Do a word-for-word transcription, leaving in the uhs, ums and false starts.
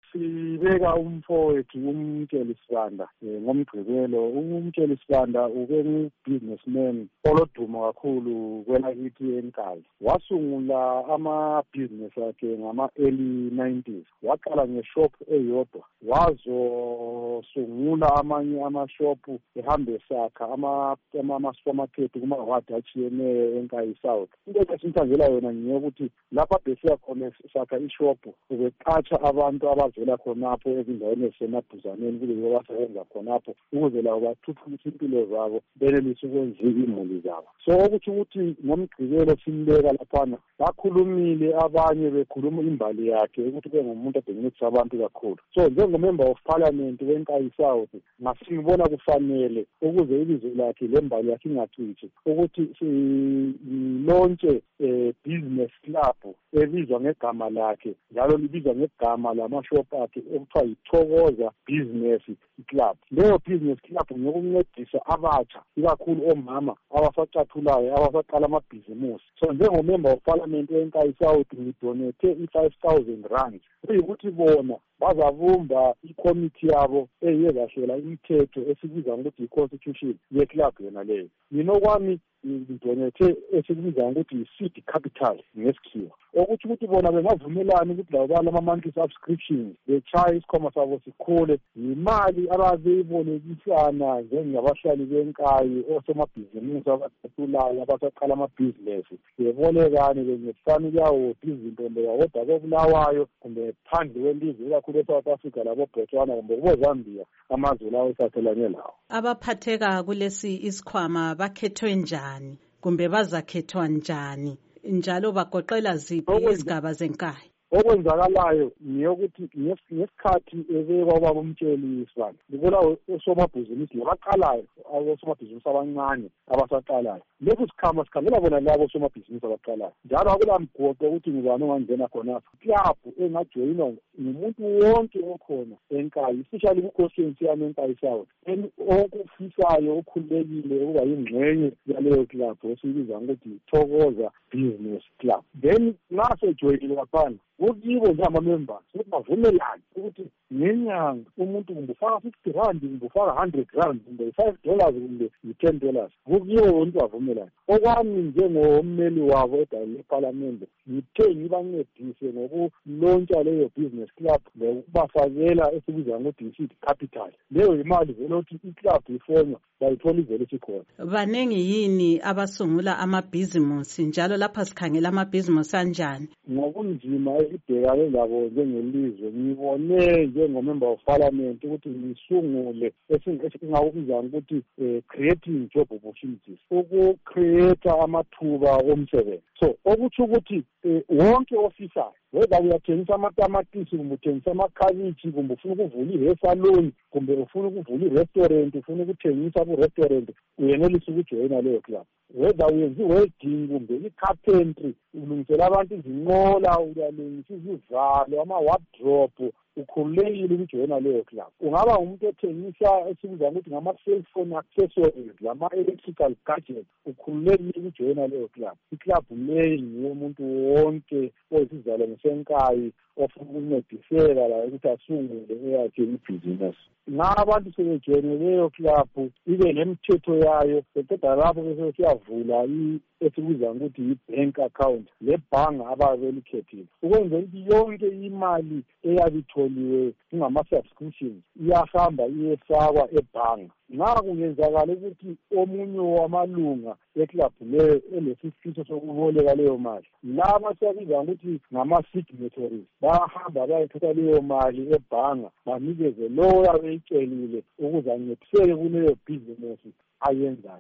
sibeka umfowethu uMtsheli Sibanda ngomgqibelo. uMtsheli Sibanda ube businessman oloduma kakhulu kwelakithi eNkayi. Wasungula ama-business akhe ngama-early nineties. Waqala ngeshop eyodwa wazosungula amanye amashopu ehambe esakha ama-supermarket kuma-ward atshiyeneyo eNkayi South. Into esinthazela yona ngiyokuthi lapha besiya khona sakha ishopu ubeqatsha abantu abavela khonapho ezindaweni ezisemaduzaneni kube yibo abasebenza khonapho ukuze labo bathuthukise impilo zabo benelise ukwenza imuli zabo. So okuthi ukuthi ngomgqibelo simbeka laphana bakhulumile abanye bekhuluma imbali yakhe ukuthi kube ngumuntu obencedisa abantu kakhulu. So njengomember of parliament weNkayi South ngasibona kufanele ukuze ibizo lakhe lembali yakhe ingacitshi ukuthi silontshe business club ebizwa ngegama lakhe njalo libizwa ngegama lamashop akhe okuthiwa yiThokoza Business Club. Leyo business club ngokuncedisa abatsha ikakhulu omama abasacathulayo abasaqala amabhizimusi. So njengomember of parliament weNkayi South ngidonate i-five thousand rand kuyikuthi bona bazavumba i-committee yabo eyezahlela imithetho esibiza ngokuthi i-constitution ye-club yona leyo. Mina okwami ngidonate esikubiza ngokuthi yi-seed capital ngesikhiwa, okuthi ukuthi bona bengavumelani ukuthi labo bala ama-monthly subscriptions bechaye isikhwama sabo sikhule yimali ababeyibolekisana njengabahlali beNkayi osomabhizimusi abacathulayo abasaqala amabhizinesi bebolekane bencedisana kuyawodwa izinto mbe kodwa kobulawayo kumbe phandle kwelizwe ikakhulu eSouth Africa labo Botswana kumbe kuboZambia amazwe lawo esathelane lawo. Abaphatheka kulesi isikhwama bakhethwe njani kumbe bazakhethwa njani njalo bagoqela ziphi izigaba zeNkayi? Okwenzakalayo niyokuthi ngesikhathi ebekwa ubaba uMtsheli Sibanda ngibona osomabhizinisi labaqalayo abosomabhizinisi abancane abasaqalayo. Lokhu sikhama sikhangela bona labo osomabhizinisi abaqalayo njalo akula mgoqo ukuthi ngubani ongangena khonapho. Club engajoyinwa ngumuntu wonke okhona eNkayi especially ku-constituency yami eNkayi South okufisayo okhululekile ukuba yingxenye yaleyo club esiyibiza ngokuthi Thokoza Business Club. Then nasejoyinile laphana kukibo njengama-members ukuthi bavumelane ukuthi ngenyanga umuntu kumbe ufaka fifty rand kumbe ufaka hundred rand kumbe five dollars kumbe yi-ten dollars kukibo umuntu bavumelane. Okwami njengommeli wabo edale eParliament ngithe ngibancedise ngokulontsha leyo business club ngokubafakela esibiza ngokuthi yi-seed capital. Leyo imali vele ukuthi i-club ifonywa bayithola ivele isikhona. Banengi yini abasungula amabhizimusi njalo lapha sikhangela amabhizimusi anjani? Ngokunzima ibhekane labo njengelizwe ngibone njengomember of parliament ukuthi ngisungule esingakubiza ukuthi creating job opportunities, uku-create amathuba omsebenzi. So okuthi ukuthi wonke ofisayo whether uyathengisa amatamatisi kumbe uthengisa amakhabithi kumbe ufuna ukuvula i-hair salon kumbe ufuna ukuvula i-restaurant ufuna ukuthengisa ku-restaurant uyenelisa ukujoyina leyo club. Whether uyenza i-wedding kumbe i-carpentry ulungisela abantu izinqola uyalungisa izivalo ama-wardrobe ukhululekile ukujoyina leyo club. Ungaba umuntu ethengisa esibiza ukuthi ngama-cellphone accessories lama-electrical gadgets ukhululekile ukujoyina leyo club. I-club leyo ngiyo umuntu wonke oyisizalo seNkayi ofuna ukuncediseka la ukuthi asungule eyakhe ibhizinisi. Ngabantu sebejoyine leyo club ibe nemithetho yayo beqeda lapho bese siyavula esikubiza ukuthi yi-bank account lebhanga ababelikhethile ukwenzela ukuthi yonke imali eyabitholiwe kungama-subscriptions iyahamba iyefakwa ebhanga. Nxa kungenzakala ukuthi omunye wamalunga eclub leyo elesifiso sokuboleka leyo mali, laba siyabiza ukuthi ngama-signatories bayahamba bayethatha leyo mali ebhanga banikeze lowo abeyitshelile ukuze ancediseke kuleyo bhizinesi ayenzayo.